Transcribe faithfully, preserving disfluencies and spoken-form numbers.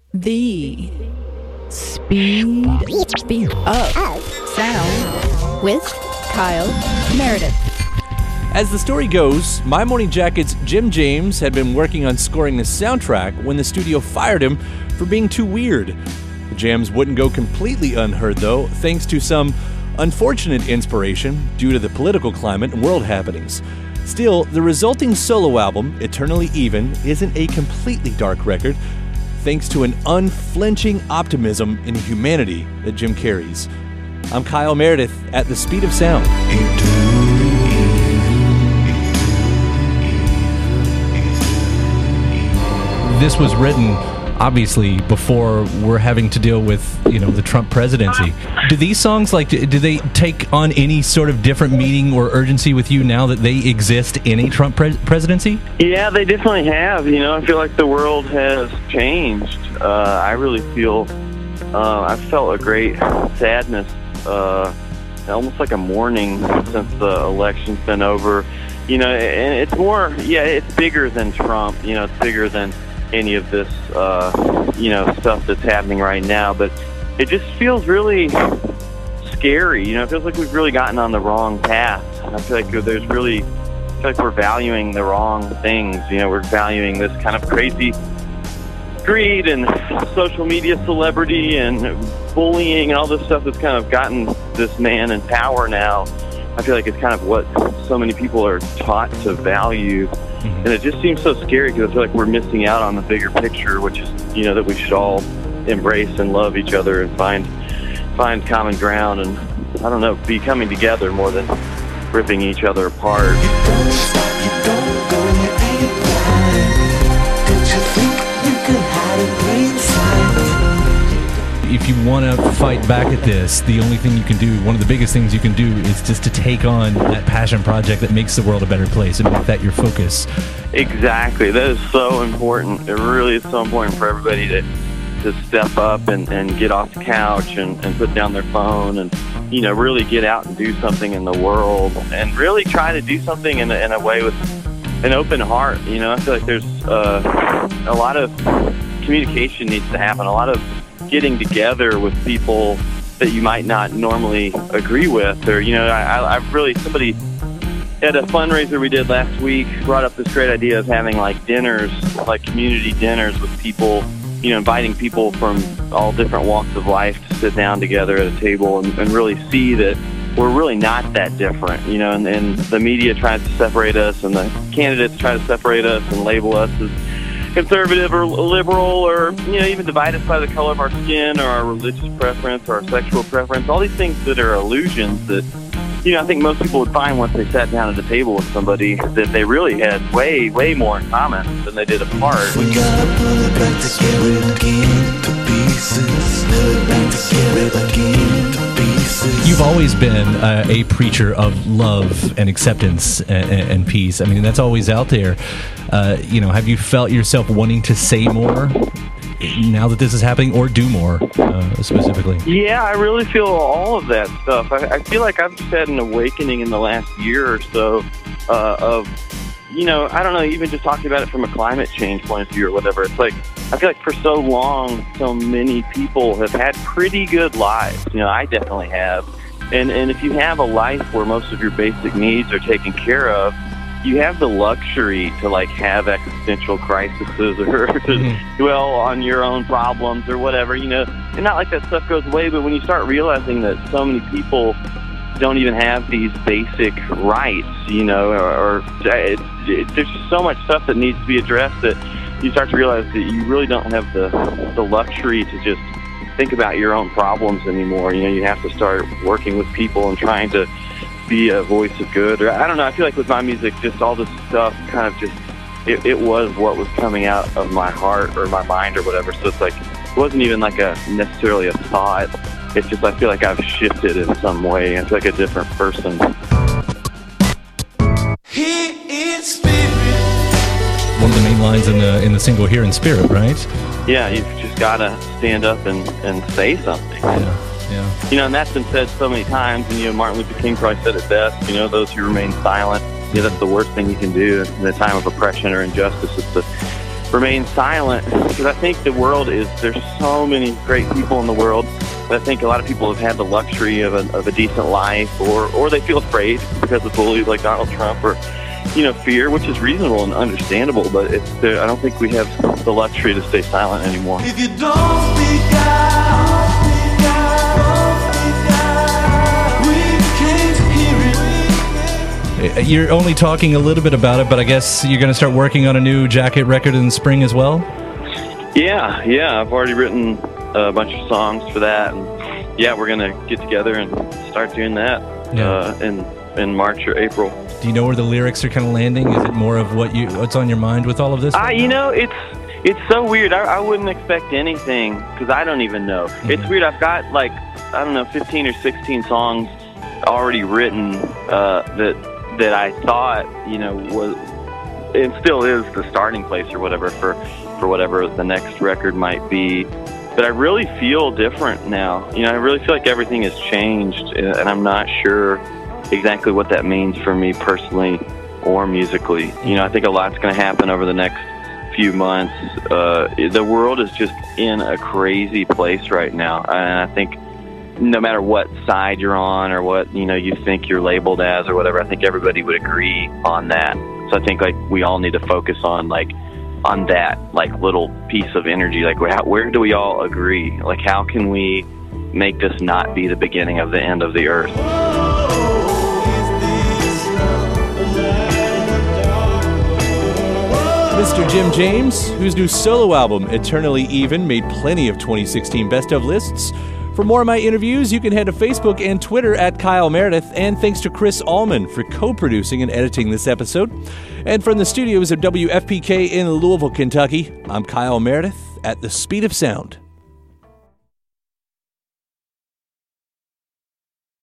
The Speed, speed of Sound with Kyle Meredith. As the story goes, My Morning Jacket's Jim James had been working on scoring the soundtrack when the studio fired him for being too weird. The jams wouldn't go completely unheard, though, thanks to some unfortunate inspiration due to the political climate and world happenings. Still, the resulting solo album, Eternally Even, isn't a completely dark record, thanks to an unflinching optimism in humanity that Jim carries. I'm Kyle Meredith at the Speed of Sound. This was written, obviously, before we're having to deal with, you know, the Trump presidency. Do these songs, like, do they take on any sort of different meaning or urgency with you now that they exist in a Trump pre- presidency? Yeah, they definitely have. You know, I feel like the world has changed. Uh, I really feel, uh, I felt a great sadness, uh, almost like a mourning since the election's been over. You know, and it's more, yeah, it's bigger than Trump. You know, it's bigger than any of this, uh, you know, stuff that's happening right now. But it just feels really scary. You know, it feels like we've really gotten on the wrong path. I feel like there's really, I feel like we're valuing the wrong things. You know, we're valuing this kind of crazy greed and social media celebrity and bullying and all this stuff that's kind of gotten this man in power now. I feel like it's kind of what so many people are taught to value. And it just seems so scary because I feel like we're missing out on the bigger picture, which is, you know, that we should all embrace and love each other and find find common ground and, I don't know, be coming together more than ripping each other apart. You don't stop, you don't go, you ain't blind. Don't you think you can hide in plain sight? If you want to fight back at this, the only thing you can do, one of the biggest things you can do, is just to take on that passion project that makes the world a better place and make that your focus. Exactly. That is so important. It really is so important for everybody to to step up and, and get off the couch and, and put down their phone and, you know, really get out and do something in the world and really try to do something in a, in a way with an open heart. You know, I feel like there's uh, a lot of communication needs to happen, a lot of getting together with people that you might not normally agree with, or, you know, I, I really, somebody at a fundraiser we did last week brought up this great idea of having like dinners, like community dinners with people, you know, inviting people from all different walks of life to sit down together at a table and, and really see that we're really not that different, you know, and, and the media tries to separate us and the candidates try to separate us and label us as conservative or liberal, or, you know, even divide us by the color of our skin or our religious preference or our sexual preference, all these things that are illusions that, you know, I think most people would find once they sat down at a table with somebody that they really had way, way more in common than they did apart. We gotta pull it back together again to pieces. Pull it back together again to pieces. You've always been uh, a preacher of love and acceptance and, and peace. I mean, that's always out there. Uh, you know, have you felt yourself wanting to say more now that this is happening, or do more uh, specifically? Yeah, I really feel all of that stuff. I, I feel like I've just had an awakening in the last year or so uh, of, you know, I don't know, even just talking about it from a climate change point of view or whatever. It's like, I feel like for so long, so many people have had pretty good lives. You know, I definitely have. And, and if you have a life where most of your basic needs are taken care of, you have the luxury to, like, have existential crises or to mm-hmm. dwell on your own problems or whatever, you know. And not like that stuff goes away, but when you start realizing that so many people don't even have these basic rights, you know, or, or it, it, there's just so much stuff that needs to be addressed that you start to realize that you really don't have the the luxury to just think about your own problems anymore. You know, you have to start working with people and trying to be a voice of good. Or I don't know, I feel like with my music, just all this stuff kind of just, it, it was what was coming out of my heart or my mind or whatever. So it's like, it wasn't even like a necessarily a thought. It's just, I feel like I've shifted in some way. It's like a different person. Here in spirit. One of the main lines in the in the single, Here in Spirit, right? Yeah, you've just got to stand up and, and say something. Yeah. Yeah. You know, and that's been said so many times, and, you know, Martin Luther King probably said it best, you know, those who remain silent, you know, that's the worst thing you can do in a time of oppression or injustice, is to remain silent, because I think the world is, there's so many great people in the world, but I think a lot of people have had the luxury of a, of a decent life, or, or they feel afraid because of bullies like Donald Trump, or, you know, fear, which is reasonable and understandable, but it's, I don't think we have the luxury to stay silent anymore. If you don't speak out, speak out, speak out, we can't hear it. You're only talking a little bit about it, but I guess you're going to start working on a new Jacket record in the spring as well? Yeah, yeah, I've already written a bunch of songs for that, and yeah, we're going to get together and start doing that Yeah. uh, in, in March or April. Do you know where the lyrics are kind of landing? Is it more of what you what's on your mind with all of this? I, you know, it's it's so weird. I, I wouldn't expect anything, because I don't even know. Mm-hmm. It's weird. I've got like, I don't know, fifteen or sixteen songs already written uh, that that I thought, you know, was, it still is the starting place or whatever for for whatever the next record might be. But I really feel different now. You know, I really feel like everything has changed, and I'm not sure exactly what that means for me personally or musically. You know, I think a lot's going to happen over the next few months. Uh, the world is just in a crazy place right now, and I think no matter what side you're on or what, you know, you think you're labeled as or whatever, I think everybody would agree on that. So I think like we all need to focus on like on that like little piece of energy. Like where, where do we all agree? Like how can we make this not be the beginning of the end of the earth? Mister Jim James, whose new solo album, Eternally Even, made plenty of twenty sixteen best of lists. For more of my interviews, you can head to Facebook and Twitter at Kyle Meredith, and thanks to Chris Allman for co-producing and editing this episode. And from the studios of W F P K in Louisville, Kentucky, I'm Kyle Meredith at the Speed of Sound.